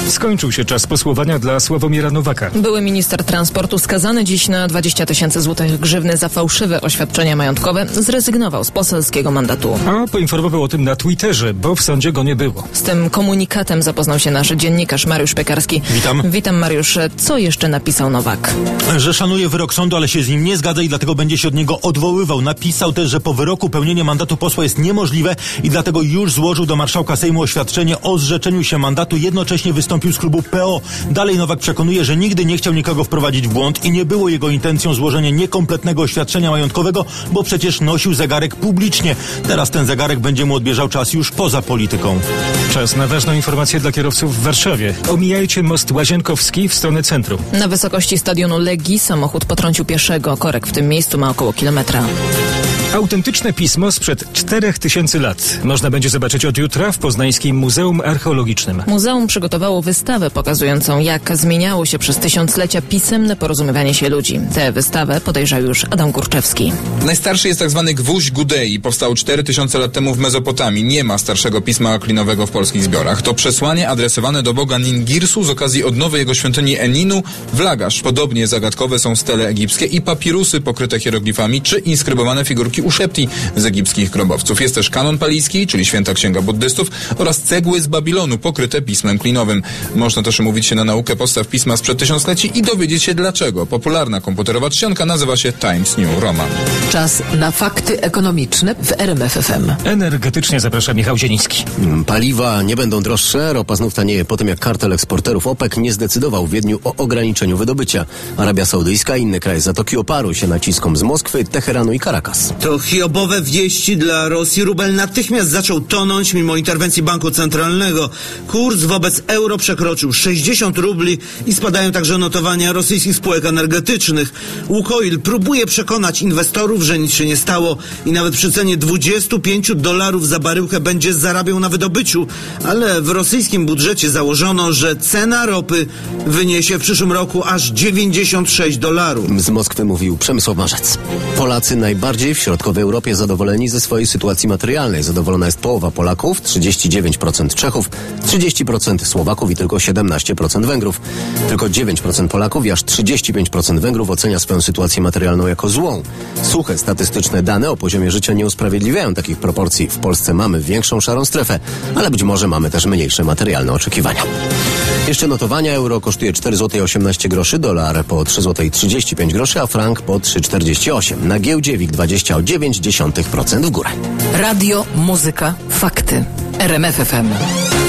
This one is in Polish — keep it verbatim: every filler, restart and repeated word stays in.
Skończył się czas posłowania dla Sławomira Nowaka. Były minister transportu skazany dziś na dwadzieścia tysięcy złotych grzywny za fałszywe oświadczenia majątkowe zrezygnował z poselskiego mandatu. A poinformował o tym na Twitterze, bo w sądzie go nie było. Z tym komunikatem zapoznał się nasz dziennikarz Mariusz Piekarski. Witam. Witam, Mariusz. Co jeszcze napisał Nowak? Że szanuje wyrok sądu, ale się z nim nie zgadza i dlatego będzie się od niego odwoływał. Napisał też, że po wyroku pełnienie mandatu posła jest niemożliwe i dlatego już złożył do marszałka Sejmu oświadczenie o zrzeczeniu się mandatu. Jednocześnie wystąpił z klubu P O. Dalej Nowak przekonuje, że nigdy nie chciał nikogo wprowadzić w błąd i nie było jego intencją złożenie niekompletnego oświadczenia majątkowego, bo przecież nosił zegarek publicznie. Teraz ten zegarek będzie mu odbieżał czas już poza polityką. Czas na ważną informację dla kierowców w Warszawie. Omijajcie most Łazienkowski w stronę centrum. Na wysokości stadionu Legii samochód potrącił pieszego. Korek w tym miejscu ma około kilometra. Autentyczne pismo sprzed czterech tysięcy lat. Można będzie zobaczyć od jutra w Poznańskim Muzeum Archeologicznym. Muzeum przygotowało wystawę pokazującą, jak zmieniało się przez tysiąclecia pisemne porozumiewanie się ludzi. Tę wystawę podejrzał już Adam Kurczewski. Najstarszy jest tak zwany gwóźdź Gudei. Powstał cztery tysiące lat temu w Mezopotamii. Nie ma starszego pisma klinowego w polskich zbiorach. To przesłanie adresowane do boga Ningirsu z okazji odnowy jego świątyni Eninu w Lagash. Podobnie zagadkowe są stele egipskie i papirusy pokryte hieroglifami czy inskrybowane figurki uszepti z egipskich grobowców. Jest też kanon palijski, czyli święta księga buddystów oraz cegły z Babilonu pokryte pismem klinowym. Można też umówić się na naukę podstaw pisma sprzed tysiącleci i dowiedzieć się dlaczego. Popularna komputerowa czcionka nazywa się Times New Roman. Czas na fakty ekonomiczne w R M F F M. Energetycznie zaprasza Michał Zieliński. Paliwa nie będą droższe, ropa znów tanieje po tym, jak kartel eksporterów OPEC nie zdecydował w Wiedniu o ograniczeniu wydobycia. Arabia Saudyjska i inne kraje Zatoki oparły się naciskom z Moskwy, Teheranu i Karakas. To hiobowe wieści dla Rosji. Rubel natychmiast zaczął tonąć mimo interwencji Banku Centralnego. Kurs wobec euro przekroczył sześćdziesiąt rubli i spadają także notowania rosyjskich spółek energetycznych. Łukoil próbuje przekonać inwestorów, że nic się nie stało i nawet przy cenie dwudziestu pięciu dolarów za baryłkę będzie zarabiał na wydobyciu, ale w rosyjskim budżecie założono, że cena ropy wyniesie w przyszłym roku aż dziewięćdziesiąt sześć dolarów. Z Moskwy mówił Przemysław Marzec. Polacy najbardziej w środkowej Europie zadowoleni ze swojej sytuacji materialnej. Zadowolona jest połowa Polaków, trzydzieści dziewięć procent Czechów, trzydzieści procent Słowaków i tylko siedemnaście procent Węgrów. Tylko dziewięć procent Polaków i aż trzydzieści pięć procent Węgrów ocenia swoją sytuację materialną jako złą. Suche statystyczne dane o poziomie życia nie usprawiedliwiają takich proporcji. W Polsce mamy większą szarą strefę, ale być może mamy też mniejsze materialne oczekiwania. Jeszcze notowania. Euro kosztuje cztery złote osiemnaście groszy, dolar po trzy złote trzydzieści pięć groszy, a frank po trzy złote czterdzieści osiem. Na giełdzie WIG dwadzieścia o dziewięć procent w górę. Radio, muzyka, fakty. R M F F M.